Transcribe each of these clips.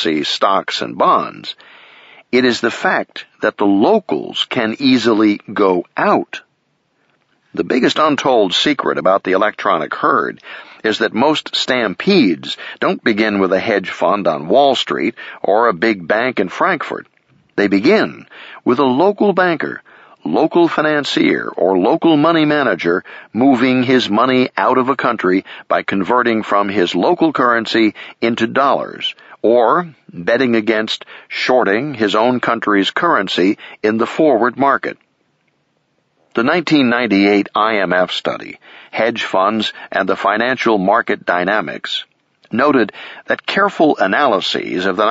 currency, stocks, and bonds. It is the fact that the locals can easily go out. The biggest untold secret about the electronic herd is that most stampedes don't begin with a hedge fund on Wall Street or a big bank in Frankfurt. They begin with a local banker, local financier, or local money manager moving his money out of a country by converting from his local currency into dollars, or betting against shorting his own country's currency in the forward market. The 1998 IMF study, Hedge Funds and the Financial Market Dynamics, noted that careful analyses of the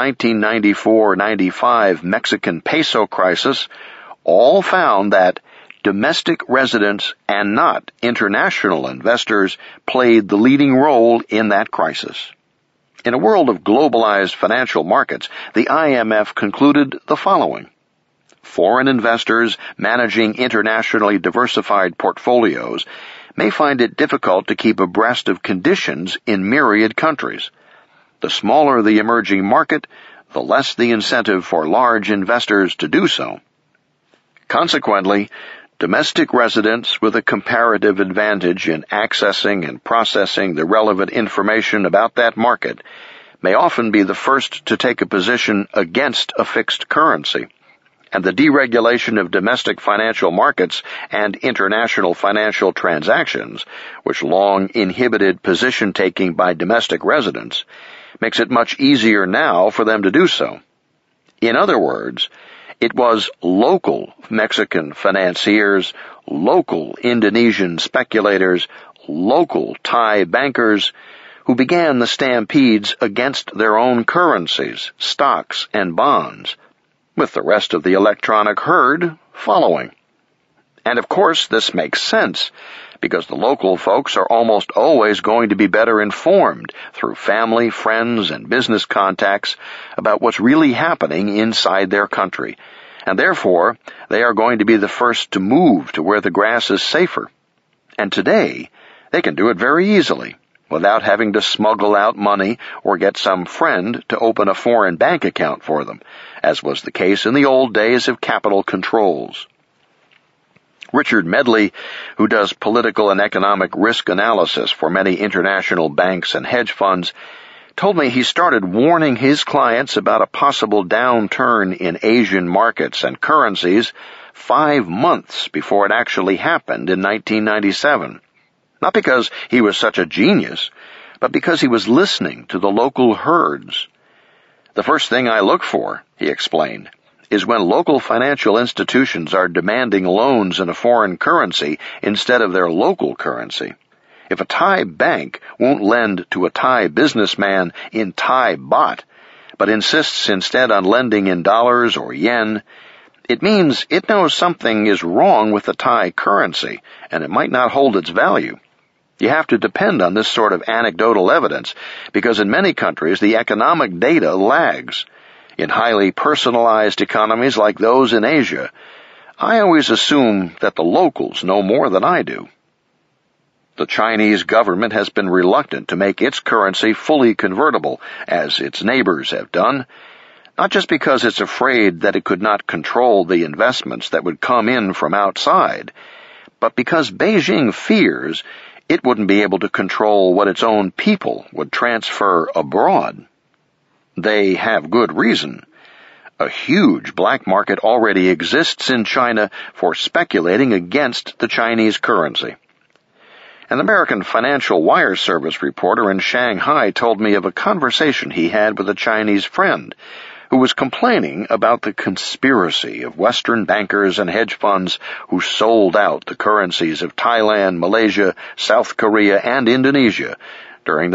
1994-95 Mexican peso crisis all found that domestic residents and not international investors played the leading role in that crisis. In a world of globalized financial markets, the IMF concluded the following. Foreign investors managing internationally diversified portfolios may find it difficult to keep abreast of conditions in myriad countries. The smaller the emerging market, the less the incentive for large investors to do so. Consequently, domestic residents with a comparative advantage in accessing and processing the relevant information about that market may often be the first to take a position against a fixed currency. And the deregulation of domestic financial markets and international financial transactions, which long inhibited position-taking by domestic residents, makes it much easier now for them to do so. In other words, it was local Mexican financiers, local Indonesian speculators, local Thai bankers who began the stampedes against their own currencies, stocks, and bonds, with the rest of the electronic herd following. And of course, this makes sense, because the local folks are almost always going to be better informed through family, friends, and business contacts about what's really happening inside their country, and therefore they are going to be the first to move to where the grass is safer. And today, they can do it very easily, without having to smuggle out money or get some friend to open a foreign bank account for them, as was the case in the old days of capital controls. Richard Medley, who does political and economic risk analysis for many international banks and hedge funds, told me he started warning his clients about a possible downturn in Asian markets and currencies 5 months before it actually happened in 1997. Not because he was such a genius, but because he was listening to the local herds. The first thing I look for, he explained, is when local financial institutions are demanding loans in a foreign currency instead of their local currency. If a Thai bank won't lend to a Thai businessman in Thai baht, but insists instead on lending in dollars or yen, it means it knows something is wrong with the Thai currency, and it might not hold its value. You have to depend on this sort of anecdotal evidence, because in many countries the economic data lags. In highly personalized economies like those in Asia, I always assume that the locals know more than I do. The Chinese government has been reluctant to make its currency fully convertible, as its neighbors have done, not just because it's afraid that it could not control the investments that would come in from outside, but because Beijing fears it wouldn't be able to control what its own people would transfer abroad. They have good reason. A huge black market already exists in China for speculating against the Chinese currency. An American Financial Wire Service reporter in Shanghai told me of a conversation he had with a Chinese friend who was complaining about the conspiracy of Western bankers and hedge funds who sold out the currencies of Thailand, Malaysia, South Korea, and Indonesia during the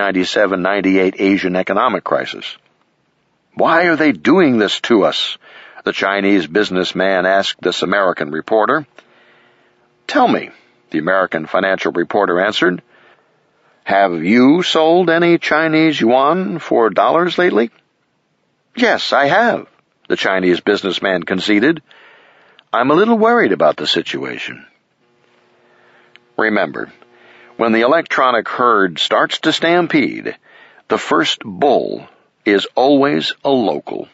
1997-98 Asian economic crisis. "Why are they doing this to us?" the Chinese businessman asked this American reporter. "Tell me," the American financial reporter answered, "have you sold any Chinese yuan for dollars lately?" "Yes, I have," the Chinese businessman conceded. "I'm a little worried about the situation." Remember, when the electronic herd starts to stampede, the first bull is always a local.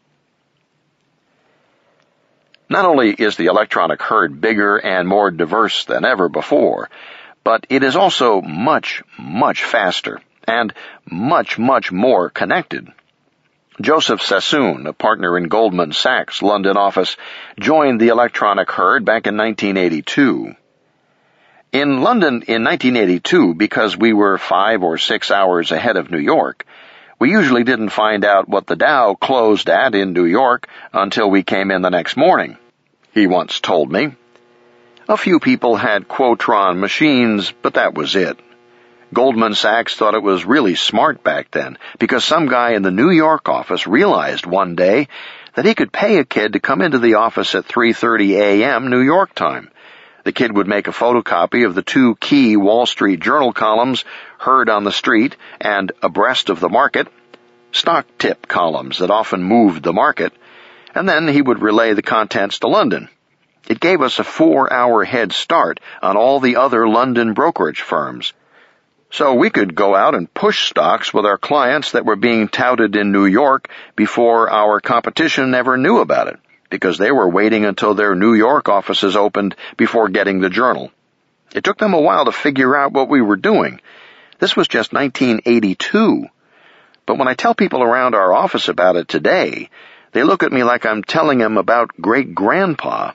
Not only is the electronic herd bigger and more diverse than ever before, but it is also much, much faster and much, much more connected. Joseph Sassoon, a partner in Goldman Sachs' London office, joined the electronic herd back in 1982. In London in 1982, because we were 5 or 6 hours ahead of New York, we usually didn't find out what the Dow closed at in New York until we came in the next morning, he once told me. A few people had Quotron machines, but that was it. Goldman Sachs thought it was really smart back then, because some guy in the New York office realized one day that he could pay a kid to come into the office at 3:30 a.m. New York time. The kid would make a photocopy of the 2 key Wall Street Journal columns, Heard on the Street and Abreast of the Market, stock tip columns that often moved the market, and then he would relay the contents to London. It gave us a 4-hour head start on all the other London brokerage firms. So we could go out and push stocks with our clients that were being touted in New York before our competition ever knew about it, because they were waiting until their New York offices opened before getting the journal. It took them a while to figure out what we were doing. This was just 1982. But when I tell people around our office about it today, they look at me like I'm telling them about great-grandpa.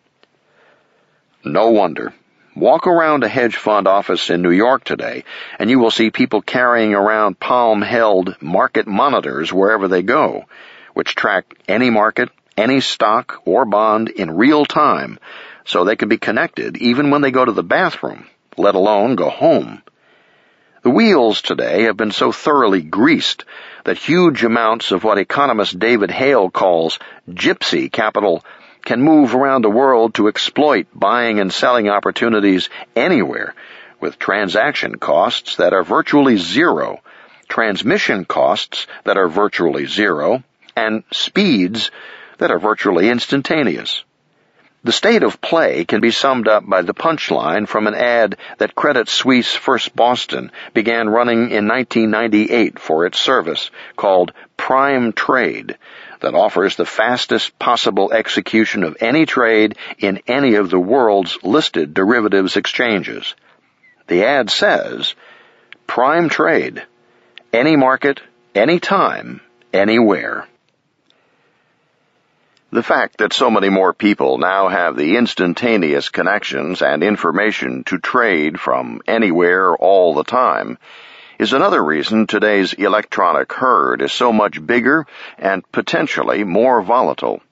No wonder. Walk around a hedge fund office in New York today, and you will see people carrying around palm-held market monitors wherever they go, which track any market, any stock or bond in real time, so they can be connected even when they go to the bathroom, let alone go home. The wheels today have been so thoroughly greased that huge amounts of what economist David Hale calls gypsy capital can move around the world to exploit buying and selling opportunities anywhere, with transaction costs that are virtually zero, transmission costs that are virtually zero, and speeds that are virtually instantaneous. The state of play can be summed up by the punchline from an ad that Credit Suisse First Boston began running in 1998 for its service called Prime Trade, that offers the fastest possible execution of any trade in any of the world's listed derivatives exchanges. The ad says, Prime Trade, any market, any time, anywhere. The fact that so many more people now have the instantaneous connections and information to trade from anywhere all the time is another reason today's electronic herd is so much bigger and potentially more volatile.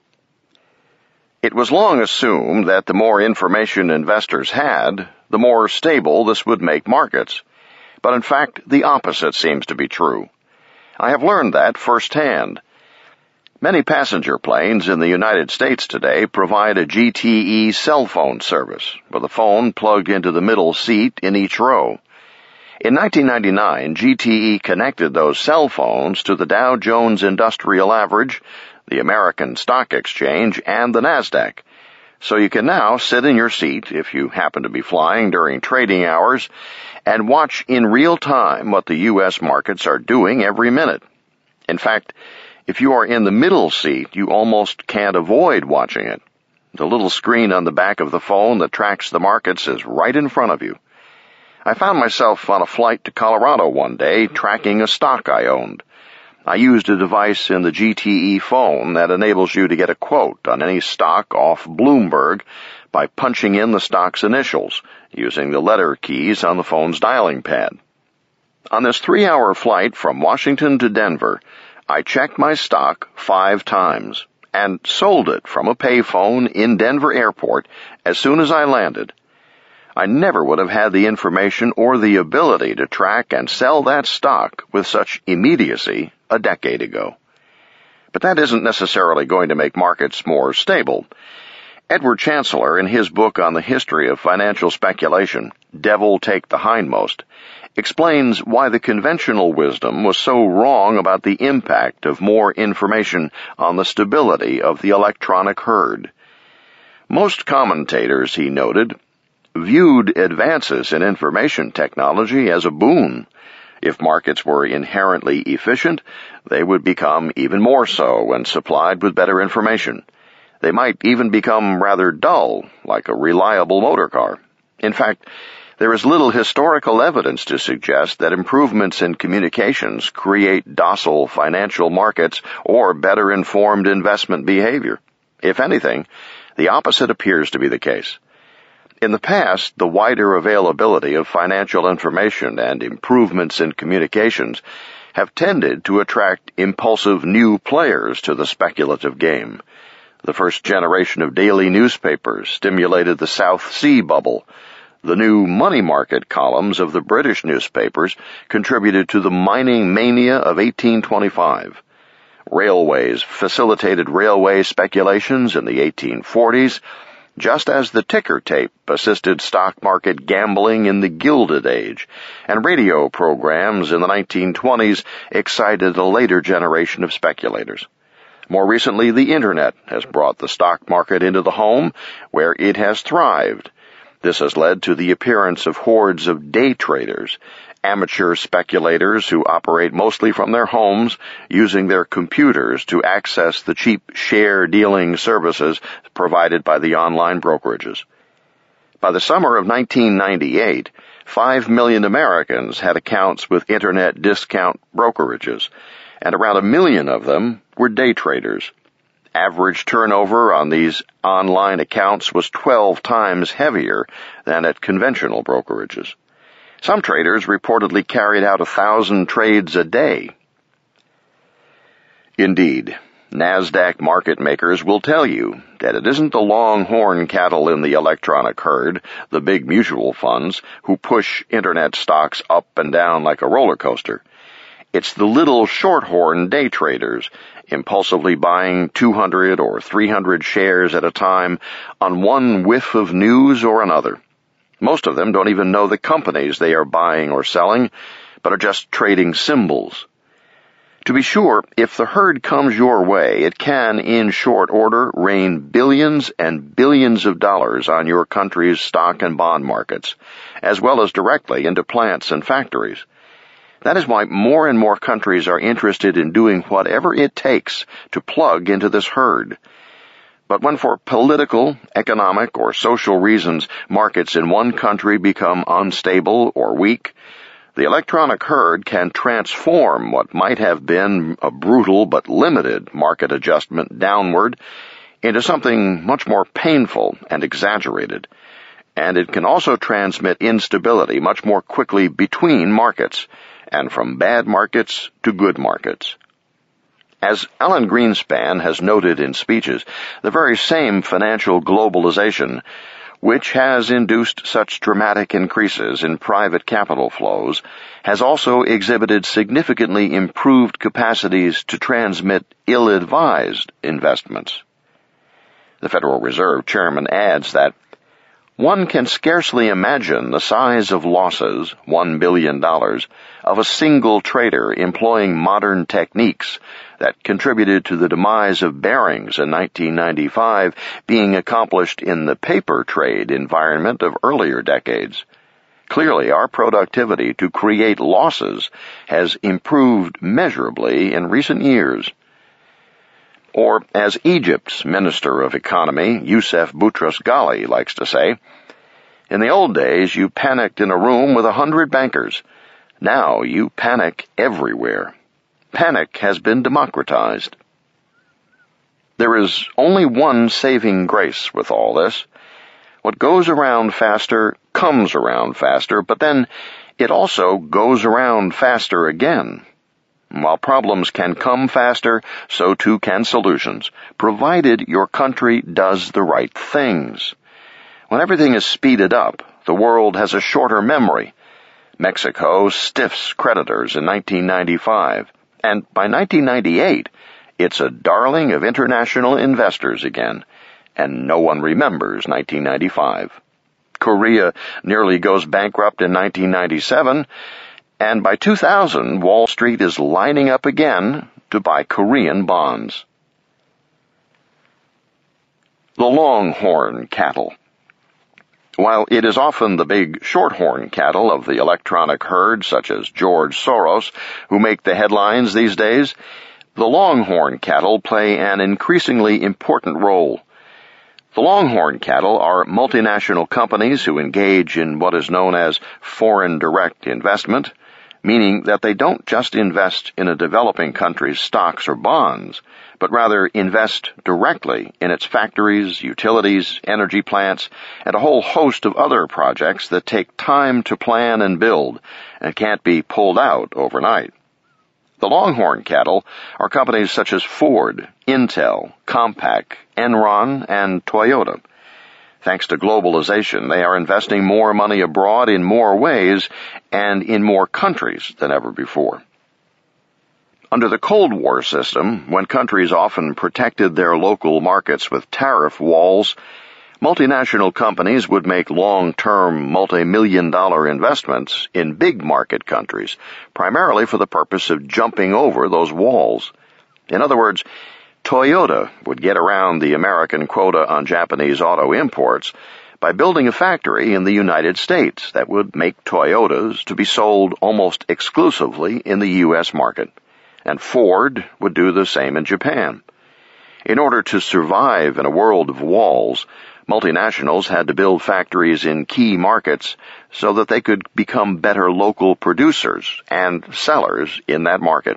It was long assumed that the more information investors had, the more stable this would make markets. But in fact, the opposite seems to be true. I have learned that firsthand. Many passenger planes in the United States today provide a GTE cell phone service, with a phone plugged into the middle seat in each row. In 1999, GTE connected those cell phones to the Dow Jones Industrial Average, the American Stock Exchange, and the NASDAQ. So you can now sit in your seat, if you happen to be flying during trading hours, and watch in real time what the U.S. markets are doing every minute. In fact, if you are in the middle seat, you almost can't avoid watching it. The little screen on the back of the phone that tracks the markets is right in front of you. I found myself on a flight to Colorado one day tracking a stock I owned. I used a device in the GTE phone that enables you to get a quote on any stock off Bloomberg by punching in the stock's initials, using the letter keys on the phone's dialing pad. On this 3-hour flight from Washington to Denver, I checked my stock 5 times and sold it from a payphone in Denver Airport as soon as I landed. I never would have had the information or the ability to track and sell that stock with such immediacy a decade ago. But that isn't necessarily going to make markets more stable. Edward Chancellor, in his book on the history of financial speculation, Devil Take the Hindmost, explains why the conventional wisdom was so wrong about the impact of more information on the stability of the electronic herd. Most commentators, he noted, viewed advances in information technology as a boon. If markets were inherently efficient, they would become even more so when supplied with better information. They might even become rather dull, like a reliable motor car. In fact, there is little historical evidence to suggest that improvements in communications create docile financial markets or better informed investment behavior. If anything, the opposite appears to be the case. In the past, the wider availability of financial information and improvements in communications have tended to attract impulsive new players to the speculative game. The first generation of daily newspapers stimulated the South Sea bubble. The new money market columns of the British newspapers contributed to the mining mania of 1825. Railways facilitated railway speculations in the 1840s, just as the ticker tape assisted stock market gambling in the Gilded Age, and radio programs in the 1920s excited a later generation of speculators. More recently, the Internet has brought the stock market into the home, where it has thrived. This has led to the appearance of hordes of day traders, amateur speculators who operate mostly from their homes, using their computers to access the cheap share dealing services provided by the online brokerages. By the summer of 1998, 5 million Americans had accounts with Internet discount brokerages, and around 1 million of them were day traders. Average turnover on these online accounts was 12 times heavier than at conventional brokerages. Some traders reportedly carried out 1,000 trades a day. Indeed, NASDAQ market makers will tell you that it isn't the longhorn cattle in the electronic herd, the big mutual funds, who push Internet stocks up and down like a roller coaster. It's the little shorthorn day traders, impulsively buying 200 or 300 shares at a time on one whiff of news or another. Most of them don't even know the companies they are buying or selling, but are just trading symbols. To be sure, if the herd comes your way, it can, in short order, rain billions and billions of dollars on your country's stock and bond markets, as well as directly into plants and factories. That is why more and more countries are interested in doing whatever it takes to plug into this herd. But when for political, economic, or social reasons markets in one country become unstable or weak, the electronic herd can transform what might have been a brutal but limited market adjustment downward into something much more painful and exaggerated. And it can also transmit instability much more quickly between markets, and from bad markets to good markets. As Alan Greenspan has noted in speeches, the very same financial globalization, which has induced such dramatic increases in private capital flows, has also exhibited significantly improved capacities to transmit ill-advised investments. The Federal Reserve chairman adds that one can scarcely imagine the size of losses, $1 billion, of a single trader employing modern techniques that contributed to the demise of Barings in 1995 being accomplished in the paper trade environment of earlier decades. Clearly, our productivity to create losses has improved measurably in recent years. Or, as Egypt's Minister of Economy, Youssef Boutros-Ghali, likes to say, in the old days you panicked in a room with 100 bankers. Now you panic everywhere. Panic has been democratized. There is only one saving grace with all this. What goes around faster comes around faster, but then it also goes around faster again. While problems can come faster, so too can solutions, provided your country does the right things. When everything is speeded up, the world has a shorter memory. Mexico stiffs creditors in 1995, and by 1998, it's a darling of international investors again, and no one remembers 1995. Korea nearly goes bankrupt in 1997, and by 2000, Wall Street is lining up again to buy Korean bonds. The longhorn cattle. While it is often the big shorthorn cattle of the electronic herd, such as George Soros, who make the headlines these days, the longhorn cattle play an increasingly important role. The longhorn cattle are multinational companies who engage in what is known as foreign direct investment, meaning that they don't just invest in a developing country's stocks or bonds, but rather invest directly in its factories, utilities, energy plants, and a whole host of other projects that take time to plan and build and can't be pulled out overnight. The longhorn cattle are companies such as Ford, Intel, Compaq, Enron, and Toyota. Thanks to globalization, they are investing more money abroad in more ways and in more countries than ever before. Under the Cold War system, when countries often protected their local markets with tariff walls, multinational companies would make long-term multi-million-dollar investments in big market countries, primarily for the purpose of jumping over those walls. In other words, Toyota would get around the American quota on Japanese auto imports by building a factory in the United States that would make Toyotas to be sold almost exclusively in the U.S. market. And Ford would do the same in Japan. In order to survive in a world of walls, multinationals had to build factories in key markets so that they could become better local producers and sellers in that market.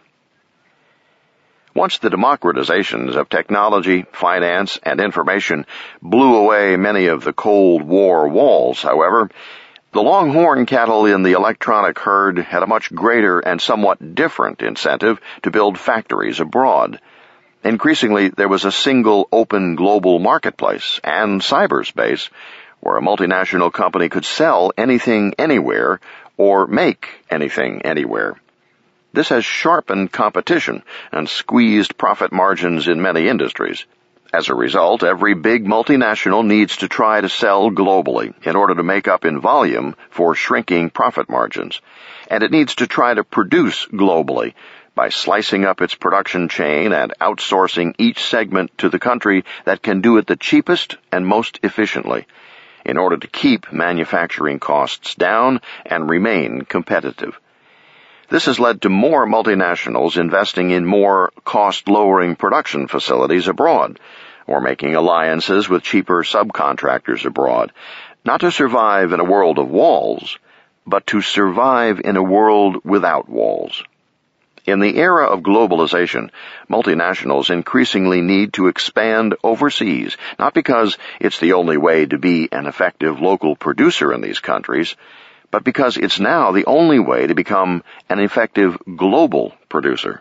Once the democratizations of technology, finance, and information blew away many of the Cold War walls, however, the longhorn cattle in the electronic herd had a much greater and somewhat different incentive to build factories abroad. Increasingly, there was a single open global marketplace and cyberspace where a multinational company could sell anything anywhere or make anything anywhere. This has sharpened competition and squeezed profit margins in many industries. As a result, every big multinational needs to try to sell globally in order to make up in volume for shrinking profit margins. And it needs to try to produce globally by slicing up its production chain and outsourcing each segment to the country that can do it the cheapest and most efficiently, in order to keep manufacturing costs down and remain competitive. This has led to more multinationals investing in more cost-lowering production facilities abroad, or making alliances with cheaper subcontractors abroad, not to survive in a world of walls, but to survive in a world without walls. In the era of globalization, multinationals increasingly need to expand overseas, not because it's the only way to be an effective local producer in these countries, but because it's now the only way to become an effective global producer.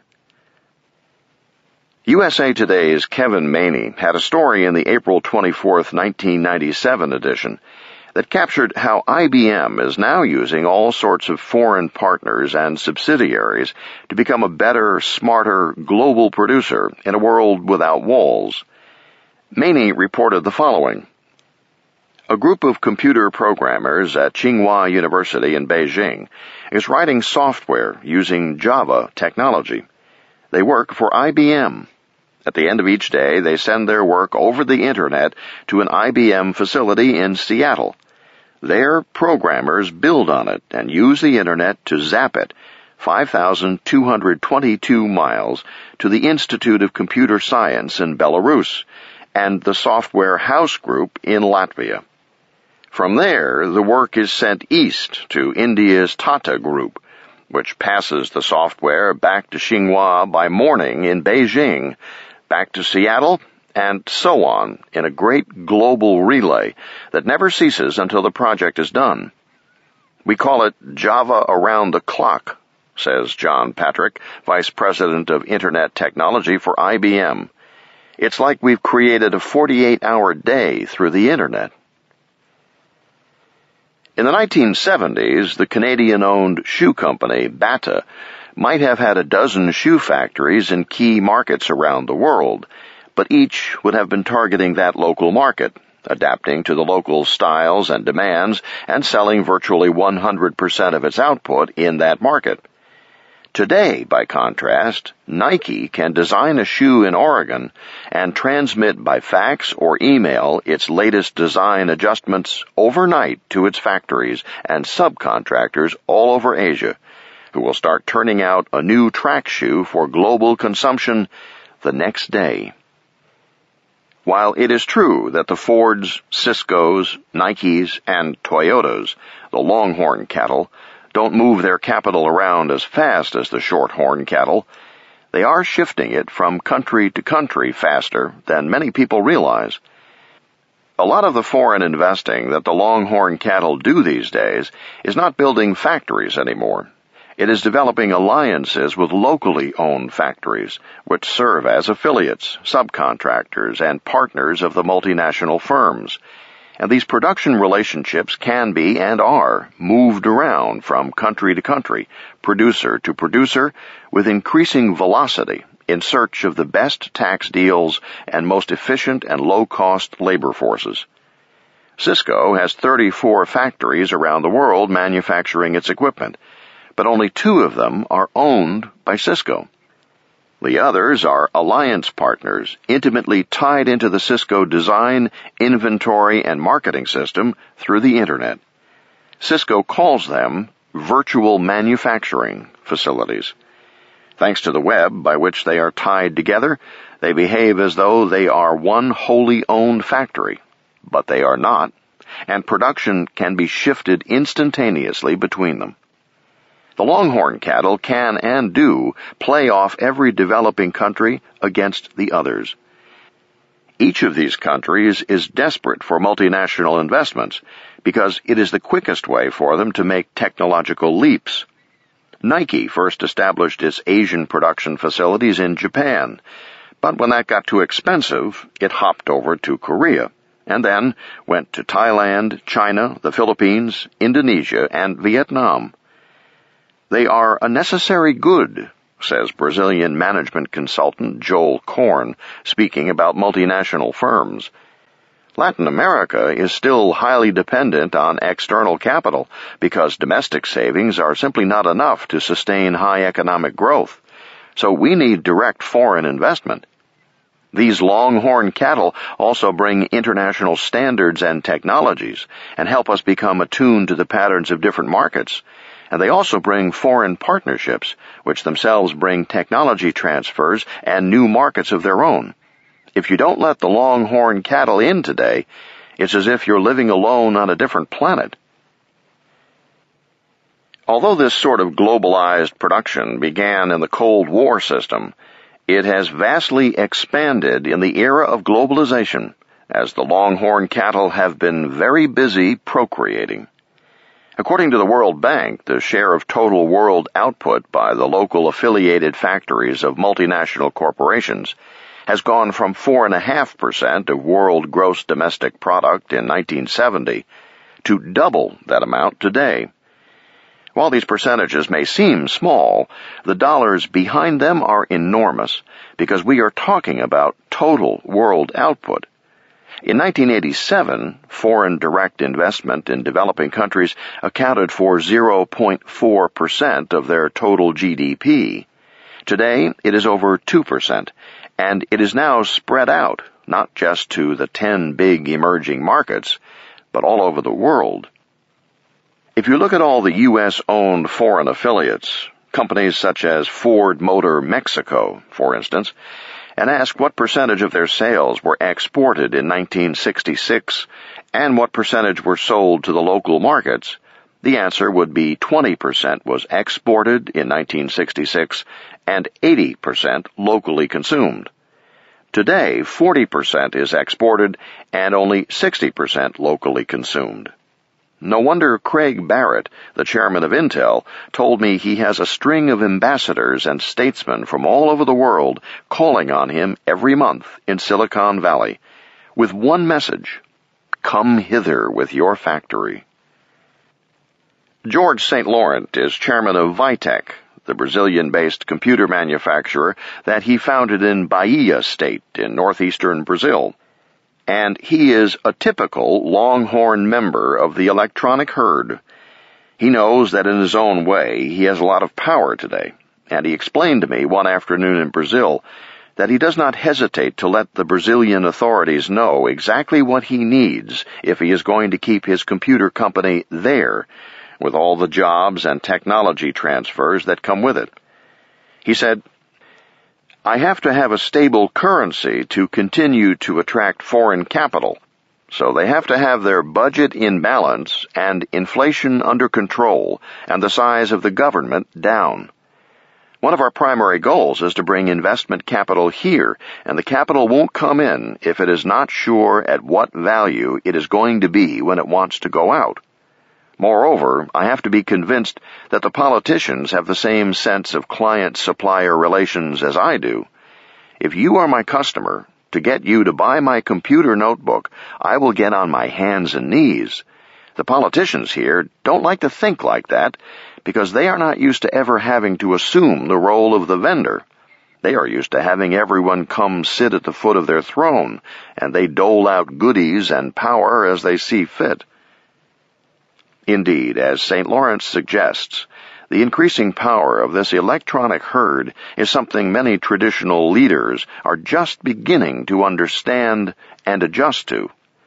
USA Today's Kevin Maney had a story in the April 24, 1997 edition that captured how IBM is now using all sorts of foreign partners and subsidiaries to become a better, smarter, global producer in a world without walls. Maney reported the following. A group of computer programmers at Tsinghua University in Beijing is writing software using Java technology. They work for IBM. At the end of each day, they send their work over the Internet to an IBM facility in Seattle. Their programmers build on it and use the Internet to zap it 5,222 miles to the Institute of Computer Science in Belarus and the Software House Group in Latvia. From there, the work is sent east to India's Tata Group, which passes the software back to Tsinghua by morning in Beijing, back to Seattle, and so on in a great global relay that never ceases until the project is done. We call it Java around the clock, says John Patrick, Vice President of Internet Technology for IBM. It's like we've created a 48-hour day through the Internet. In the 1970s, the Canadian-owned shoe company Bata might have had a dozen shoe factories in key markets around the world, but each would have been targeting that local market, adapting to the local styles and demands, and selling virtually 100% of its output in that market. Today, by contrast, Nike can design a shoe in Oregon and transmit by fax or email its latest design adjustments overnight to its factories and subcontractors all over Asia, who will start turning out a new track shoe for global consumption the next day. While it is true that the Fords, Ciscos, Nikes, and Toyotas, the longhorn cattle, don't move their capital around as fast as the shorthorn cattle, they are shifting it from country to country faster than many people realize. A lot of the foreign investing that the longhorn cattle do these days is not building factories anymore. It is developing alliances with locally owned factories, which serve as affiliates, subcontractors, and partners of the multinational firms. And these production relationships can be and are moved around from country to country, producer to producer, with increasing velocity in search of the best tax deals and most efficient and low-cost labor forces. Cisco has 34 factories around the world manufacturing its equipment, but only 2 of them are owned by Cisco. The others are alliance partners intimately tied into the Cisco design, inventory, and marketing system through the Internet. Cisco calls them virtual manufacturing facilities. Thanks to the web by which they are tied together, they behave as though they are one wholly owned factory, but they are not, and production can be shifted instantaneously between them. The longhorn cattle can and do play off every developing country against the others. Each of these countries is desperate for multinational investments because it is the quickest way for them to make technological leaps. Nike first established its Asian production facilities in Japan, but when that got too expensive, it hopped over to Korea, and then went to Thailand, China, the Philippines, Indonesia, and Vietnam. They are a necessary good, says Brazilian management consultant Joel Korn, speaking about multinational firms. Latin America is still highly dependent on external capital because domestic savings are simply not enough to sustain high economic growth. So we need direct foreign investment. These longhorn cattle also bring international standards and technologies and help us become attuned to the patterns of different markets. And they also bring foreign partnerships, which themselves bring technology transfers and new markets of their own. If you don't let the longhorn cattle in today, it's as if you're living alone on a different planet. Although this sort of globalized production began in the Cold War system, it has vastly expanded in the era of globalization, as the longhorn cattle have been very busy procreating. According to the World Bank, the share of total world output by the local affiliated factories of multinational corporations has gone from 4.5% of world gross domestic product in 1970 to double that amount today. While these percentages may seem small, the dollars behind them are enormous because we are talking about total world output. In 1987, foreign direct investment in developing countries accounted for 0.4% of their total GDP. Today, it is over 2%, and it is now spread out, not just to the 10 big emerging markets, but all over the world. If you look at all the U.S.-owned foreign affiliates, companies such as Ford Motor Mexico, for instance, and ask what percentage of their sales were exported in 1966 and what percentage were sold to the local markets, the answer would be 20% was exported in 1966 and 80% locally consumed. Today, 40% is exported and only 60% locally consumed. No wonder Craig Barrett, the chairman of Intel, told me he has a string of ambassadors and statesmen from all over the world calling on him every month in Silicon Valley with one message: come hither with your factory. George St. Laurent is chairman of Vitec, the Brazilian-based computer manufacturer that he founded in Bahia State in northeastern Brazil. And he is a typical longhorn member of the electronic herd. He knows that in his own way he has a lot of power today, and he explained to me one afternoon in Brazil that he does not hesitate to let the Brazilian authorities know exactly what he needs if he is going to keep his computer company there, with all the jobs and technology transfers that come with it. He said, "I have to have a stable currency to continue to attract foreign capital, so they have to have their budget in balance and inflation under control and the size of the government down. One of our primary goals is to bring investment capital here, and the capital won't come in if it is not sure at what value it is going to be when it wants to go out. Moreover, I have to be convinced that the politicians have the same sense of client-supplier relations as I do. If you are my customer, to get you to buy my computer notebook, I will get on my hands and knees. The politicians here don't like to think like that because they are not used to ever having to assume the role of the vendor. They are used to having everyone come sit at the foot of their throne, and they dole out goodies and power as they see fit." Indeed, as St. Lawrence suggests, the increasing power of this electronic herd is something many traditional leaders are just beginning to understand and adjust to.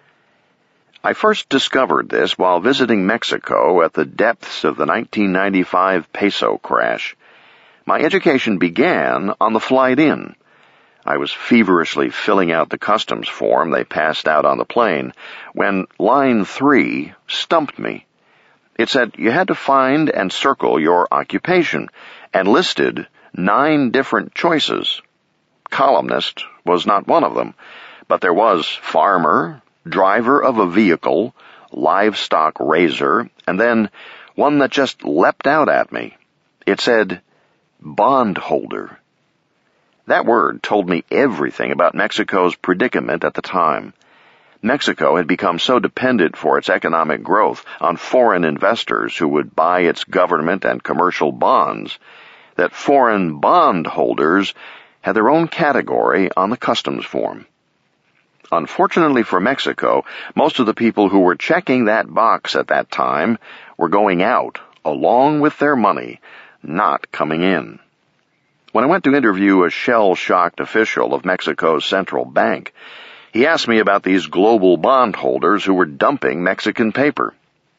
I first discovered this while visiting Mexico at the depths of the 1995 peso crash. My education began on the flight in. I was feverishly filling out the customs form they passed out on the plane when line 3 stumped me. It said you had to find and circle your occupation, and listed 9 different choices. Columnist was not one of them, but there was farmer, driver of a vehicle, livestock raiser, and then one that just leapt out at me. It said bondholder. That word told me everything about Mexico's predicament at the time. Mexico had become so dependent for its economic growth on foreign investors who would buy its government and commercial bonds that foreign bondholders had their own category on the customs form. Unfortunately for Mexico, most of the people who were checking that box at that time were going out, along with their money, not coming in. When I went to interview a shell-shocked official of Mexico's central bank, he asked me about these global bondholders who were dumping Mexican paper.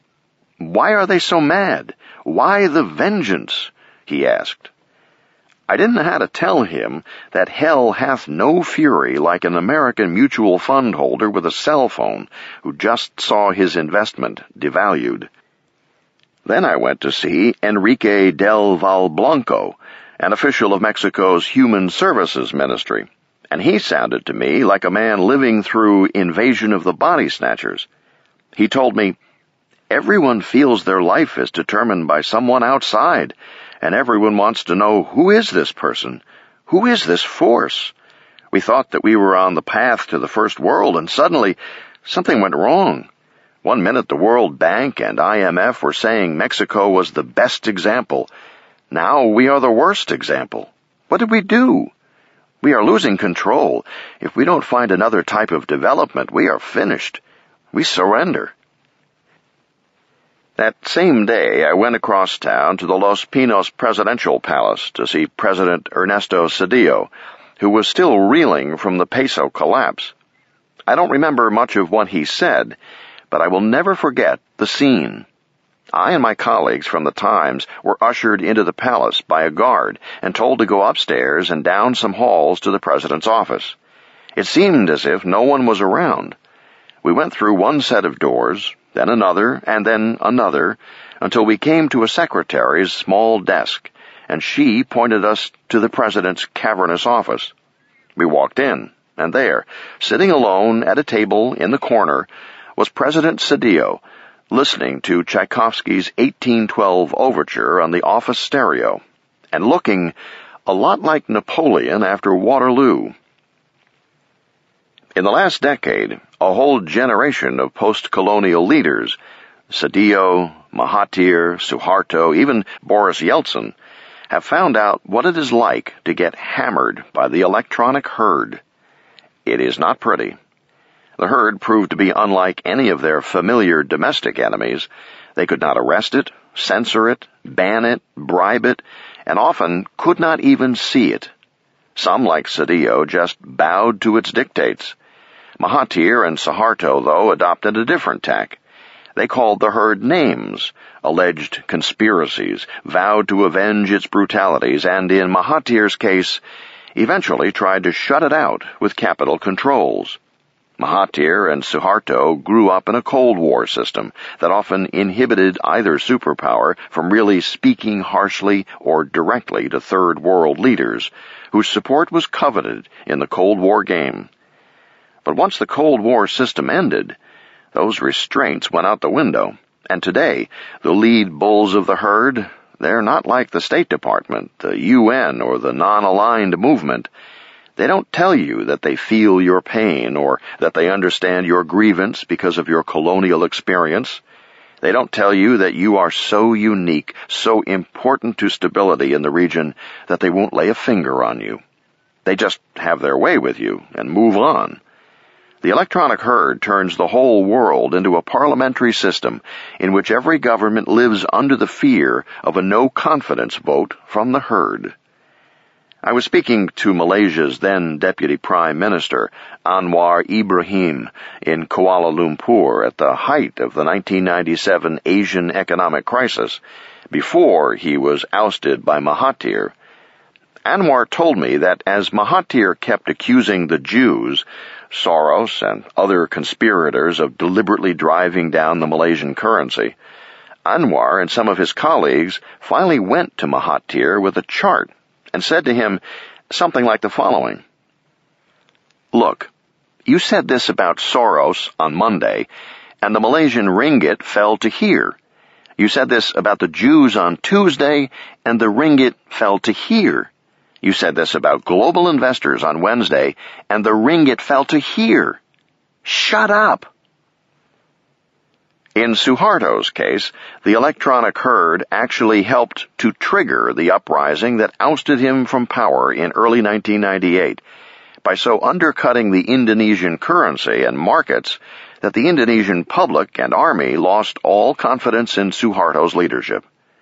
"Why are they so mad? Why the vengeance?" he asked. I didn't know how to tell him that hell hath no fury like an American mutual fund holder with a cell phone who just saw his investment devalued. Then I went to see Enrique del Valblanco, an official of Mexico's Human Services Ministry, and he sounded to me like a man living through Invasion of the Body Snatchers. He told me, "Everyone feels their life is determined by someone outside, and everyone wants to know, who is this person? Who is this force? We thought that we were on the path to the first world, and suddenly something went wrong. One minute the World Bank and IMF were saying Mexico was the best example. Now we are the worst example. What did we do? We are losing control. If we don't find another type of development, we are finished. We surrender." That same day, I went across town to the Los Pinos Presidential Palace to see President Ernesto Zedillo, who was still reeling from the peso collapse. I don't remember much of what he said, but I will never forget the scene. I and my colleagues from the Times were ushered into the palace by a guard and told to go upstairs and down some halls to the president's office. It seemed as if no one was around. We went through one set of doors, then another, and then another, until we came to a secretary's small desk, and she pointed us to the president's cavernous office. We walked in, and there, sitting alone at a table in the corner, was President Zedillo, listening to Tchaikovsky's 1812 overture on the office stereo, and looking a lot like Napoleon after Waterloo. In the last decade, a whole generation of post-colonial leaders, Zedillo, Mahathir, Suharto, even Boris Yeltsin, have found out what it is like to get hammered by the electronic herd. It is not pretty. The herd proved to be unlike any of their familiar domestic enemies. They could not arrest it, censor it, ban it, bribe it, and often could not even see it. Some, like Cedillo, just bowed to its dictates. Mahathir and Suharto, though, adopted a different tack. They called the herd names, alleged conspiracies, vowed to avenge its brutalities, and in Mahathir's case, eventually tried to shut it out with capital controls. Mahathir and Suharto grew up in a Cold War system that often inhibited either superpower from really speaking harshly or directly to Third World leaders, whose support was coveted in the Cold War game. But once the Cold War system ended, those restraints went out the window, and today, the lead bulls of the herd, they're not like the State Department, the UN, or the non-aligned movement. They don't tell you that they feel your pain or that they understand your grievance because of your colonial experience. They don't tell you that you are so unique, so important to stability in the region that they won't lay a finger on you. They just have their way with you and move on. The electronic herd turns the whole world into a parliamentary system in which every government lives under the fear of a no-confidence vote from the herd. I was speaking to Malaysia's then Deputy Prime Minister, Anwar Ibrahim, in Kuala Lumpur at the height of the 1997 Asian economic crisis, before he was ousted by Mahathir. Anwar told me that as Mahathir kept accusing the Jews, Soros, and other conspirators of deliberately driving down the Malaysian currency, Anwar and some of his colleagues finally went to Mahathir with a chart and said to him something like the following. Look, you said this about Soros on Monday, and the Malaysian ringgit fell to here. You said this about the Jews on Tuesday, and the ringgit fell to here. You said this about global investors on Wednesday, and the ringgit fell to here. Shut up! In Suharto's case, the electronic herd actually helped to trigger the uprising that ousted him from power in early 1998 by so undercutting the Indonesian currency and markets that the Indonesian public and army lost all confidence in Suharto's leadership.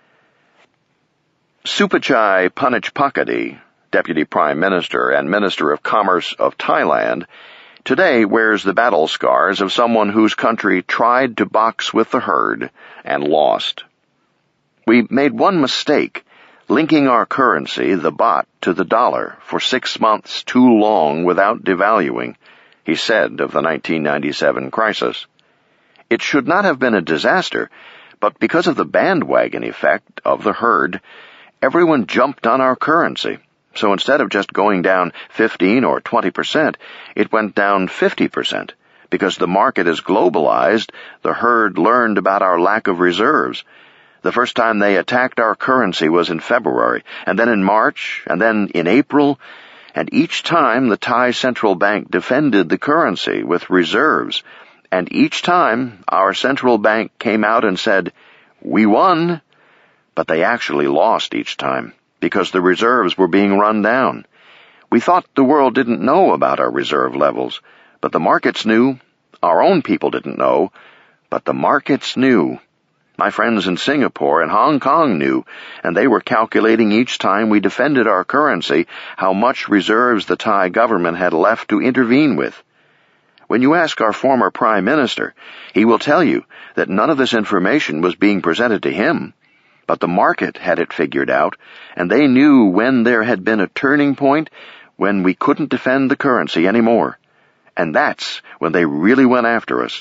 Supachai Panichpakadi, Deputy Prime Minister and Minister of Commerce of Thailand, today wears the battle scars of someone whose country tried to box with the herd and lost. We made one mistake, linking our currency, the baht, to the dollar for 6 months too long without devaluing, he said of the 1997 crisis. It should not have been a disaster, but because of the bandwagon effect of the herd, everyone jumped on our currency. So instead of just going down 15 or 20%, it went down 50%. Because the market is globalized, the herd learned about our lack of reserves. The first time they attacked our currency was in February, and then in March, and then in April, and each time the Thai Central Bank defended the currency with reserves, and each time our central bank came out and said, "We won," but they actually lost each time, because the reserves were being run down. We thought the world didn't know about our reserve levels, but the markets knew. Our own people didn't know, but the markets knew. My friends in Singapore and Hong Kong knew, and they were calculating each time we defended our currency how much reserves the Thai government had left to intervene with. When you ask our former Prime Minister, he will tell you that none of this information was being presented to him. But the market had it figured out, and they knew when there had been a turning point when we couldn't defend the currency anymore. And that's when they really went after us.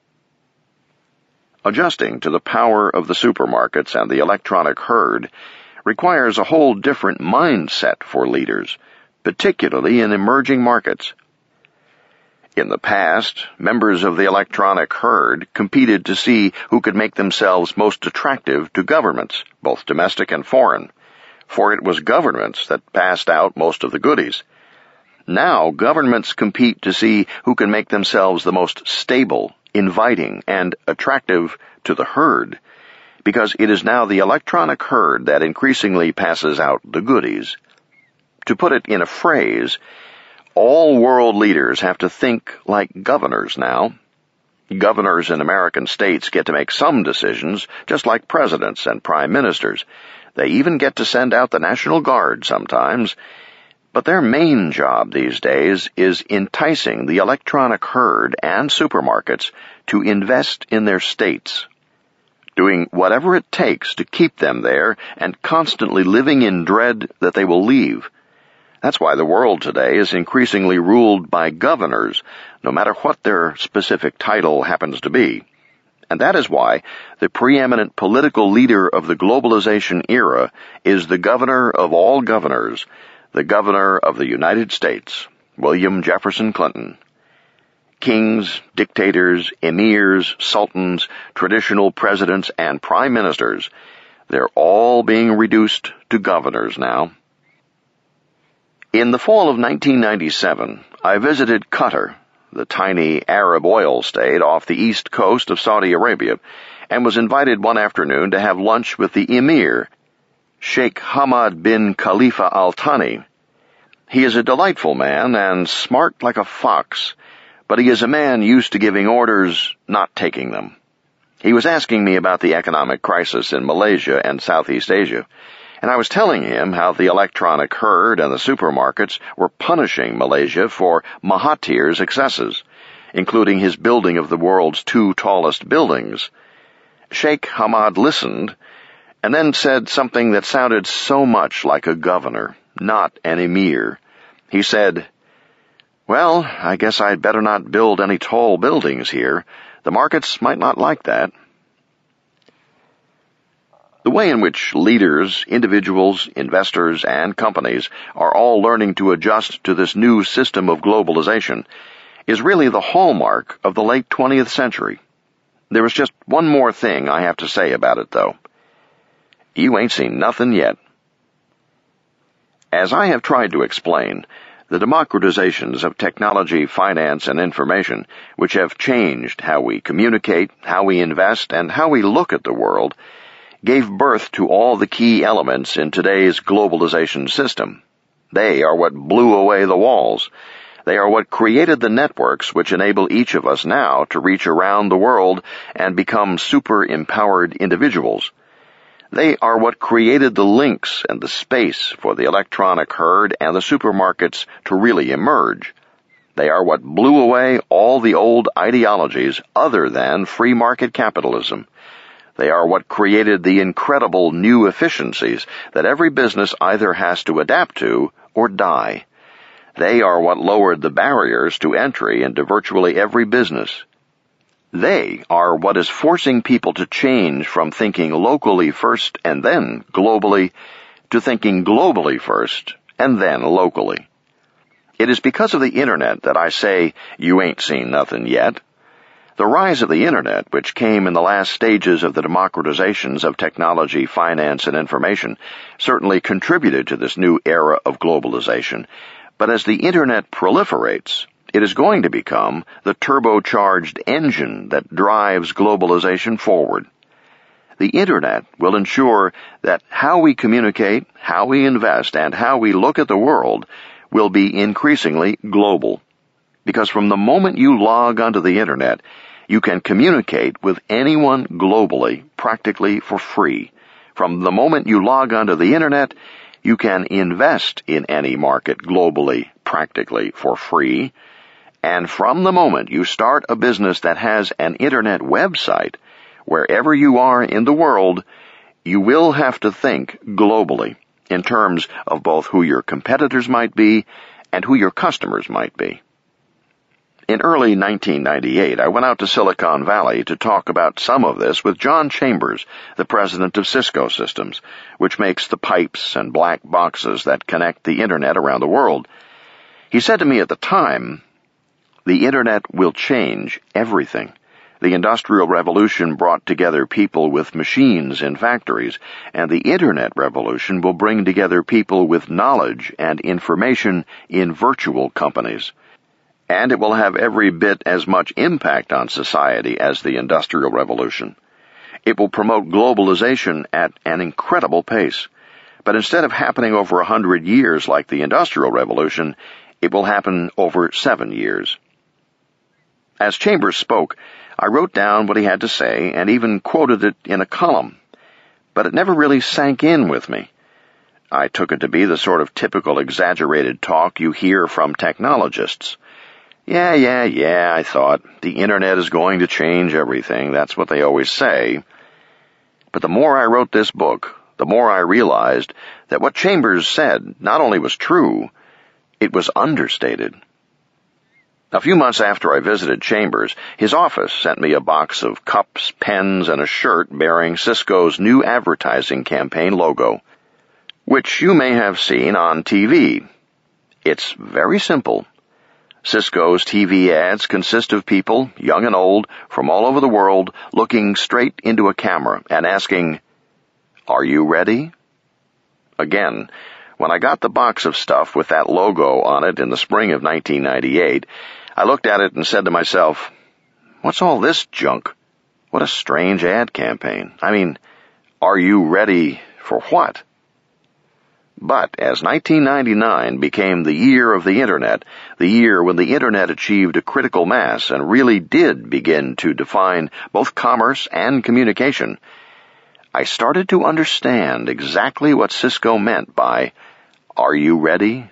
Adjusting to the power of the supermarkets and the electronic herd requires a whole different mindset for leaders, particularly in emerging markets. In the past, members of the electronic herd competed to see who could make themselves most attractive to governments, both domestic and foreign, for it was governments that passed out most of the goodies. Now governments compete to see who can make themselves the most stable, inviting, and attractive to the herd, because it is now the electronic herd that increasingly passes out the goodies. To put it in a phrase, all world leaders have to think like governors now. Governors in American states get to make some decisions, just like presidents and prime ministers. They even get to send out the National Guard sometimes. But their main job these days is enticing the electronic herd and supermarkets to invest in their states, doing whatever it takes to keep them there and constantly living in dread that they will leave. That's why the world today is increasingly ruled by governors, no matter what their specific title happens to be. And that is why the preeminent political leader of the globalization era is the governor of all governors, the governor of the United States, William Jefferson Clinton. Kings, dictators, emirs, sultans, traditional presidents, and prime ministers, they're all being reduced to governors now. In the fall of 1997, I visited Qatar, the tiny Arab oil state off the east coast of Saudi Arabia, and was invited one afternoon to have lunch with the emir, Sheikh Hamad bin Khalifa Al Thani. He is a delightful man and smart like a fox, but he is a man used to giving orders, not taking them. He was asking me about the economic crisis in Malaysia and Southeast Asia, and I was telling him how the electronic herd and the supermarkets were punishing Malaysia for Mahathir's excesses, including his building of the world's 2 tallest buildings. Sheikh Hamad listened, and then said something that sounded so much like a governor, not an emir. He said, "Well, I guess I'd better not build any tall buildings here. The markets might not like that." The way in which leaders, individuals, investors, and companies are all learning to adjust to this new system of globalization is really the hallmark of the late 20th century. There is just one more thing I have to say about it, though. You ain't seen nothing yet. As I have tried to explain, the democratizations of technology, finance, and information, which have changed how we communicate, how we invest, and how we look at the world, gave birth to all the key elements in today's globalization system. They are what blew away the walls. They are what created the networks which enable each of us now to reach around the world and become super-empowered individuals. They are what created the links and the space for the electronic herd and the supermarkets to really emerge. They are what blew away all the old ideologies other than free market capitalism. They are what created the incredible new efficiencies that every business either has to adapt to or die. They are what lowered the barriers to entry into virtually every business. They are what is forcing people to change from thinking locally first and then globally to thinking globally first and then locally. It is because of the Internet that I say you ain't seen nothing yet. The rise of the Internet, which came in the last stages of the democratizations of technology, finance, and information, certainly contributed to this new era of globalization. But as the Internet proliferates, it is going to become the turbocharged engine that drives globalization forward. The Internet will ensure that how we communicate, how we invest, and how we look at the world will be increasingly global. Because from the moment you log onto the Internet, you can communicate with anyone globally, practically for free. From the moment you log onto the Internet, you can invest in any market globally, practically for free. And from the moment you start a business that has an Internet website, wherever you are in the world, you will have to think globally in terms of both who your competitors might be and who your customers might be. In early 1998, I went out to Silicon Valley to talk about some of this with John Chambers, the president of Cisco Systems, which makes the pipes and black boxes that connect the Internet around the world. He said to me at the time, "The Internet will change everything. The Industrial Revolution brought together people with machines in factories, and the Internet Revolution will bring together people with knowledge and information in virtual companies. And it will have every bit as much impact on society as the Industrial Revolution. It will promote globalization at an incredible pace. But instead of happening over 100 years like the Industrial Revolution, it will happen over 7 years." As Chambers spoke, I wrote down what he had to say and even quoted it in a column, but it never really sank in with me. I took it to be the sort of typical exaggerated talk you hear from technologists. Yeah, I thought. The internet is going to change everything. That's what they always say. But the more I wrote this book, the more I realized that what Chambers said not only was true, it was understated. A few months after I visited Chambers, his office sent me a box of cups, pens, and a shirt bearing Cisco's new advertising campaign logo, which you may have seen on TV. It's very simple. Cisco's TV ads consist of people, young and old, from all over the world, looking straight into a camera and asking, "Are you ready?" Again, when I got the box of stuff with that logo on it in the spring of 1998, I looked at it and said to myself, what's all this junk? What a strange ad campaign. I mean, are you ready for what? But as 1999 became the year of the Internet, the year when the Internet achieved a critical mass and really did begin to define both commerce and communication, I started to understand exactly what Cisco meant by, "Are you ready?"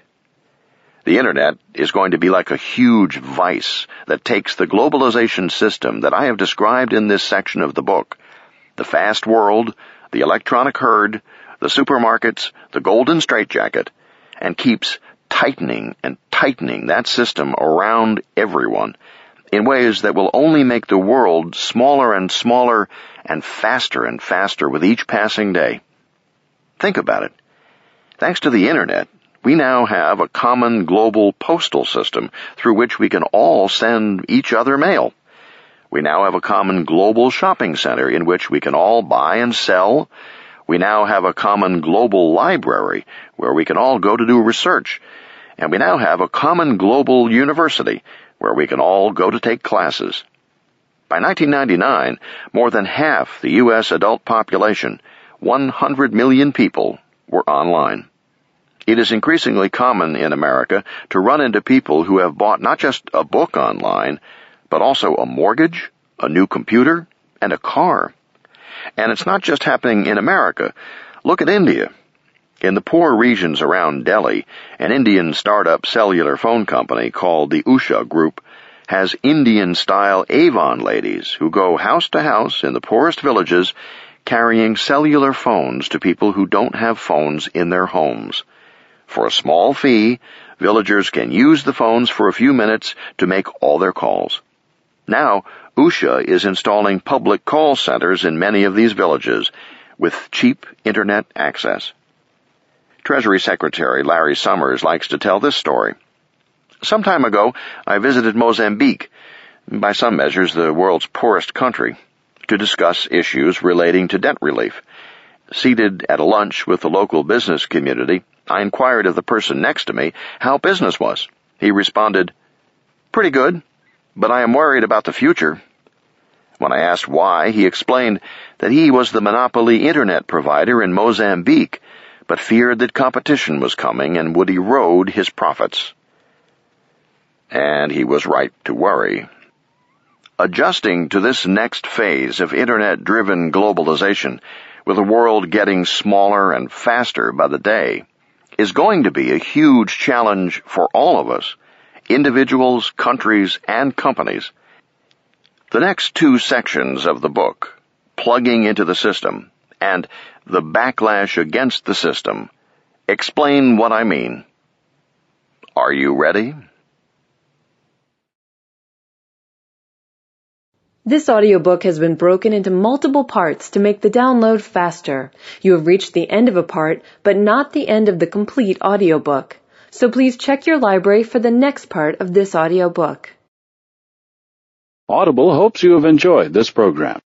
The Internet is going to be like a huge vice that takes the globalization system that I have described in this section of the book, the fast world, the electronic herd, the supermarkets, the golden straitjacket, and keeps tightening and tightening that system around everyone in ways that will only make the world smaller and smaller and faster with each passing day. Think about it. Thanks to the Internet, we now have a common global postal system through which we can all send each other mail. We now have a common global shopping center in which we can all buy and sell. We now have a common global library where we can all go to do research. And we now have a common global university where we can all go to take classes. By 1999, more than half the U.S. adult population, 100 million people, were online. It is increasingly common in America to run into people who have bought not just a book online, but also a mortgage, a new computer, and a car. And it's not just happening in America. Look at India. In the poor regions around Delhi, an Indian startup cellular phone company called the Usha Group has Indian-style Avon ladies who go house to house in the poorest villages carrying cellular phones to people who don't have phones in their homes. For a small fee, villagers can use the phones for a few minutes to make all their calls. Now, Usha is installing public call centers in many of these villages with cheap Internet access. Treasury Secretary Larry Summers likes to tell this story. Some time ago, I visited Mozambique, by some measures the world's poorest country, to discuss issues relating to debt relief. Seated at a lunch with the local business community, I inquired of the person next to me how business was. He responded, "Pretty good, but I am worried about the future." When I asked why, he explained that he was the monopoly Internet provider in Mozambique, but feared that competition was coming and would erode his profits. And he was right to worry. Adjusting to this next phase of Internet-driven globalization, with the world getting smaller and faster by the day, is going to be a huge challenge for all of us, individuals, countries, and companies. The next two sections of the book, Plugging into the System and The Backlash Against the System, explain what I mean. Are you ready? This audiobook has been broken into multiple parts to make the download faster. You have reached the end of a part, but not the end of the complete audiobook. So please check your library for the next part of this audiobook. Audible hopes you have enjoyed this program.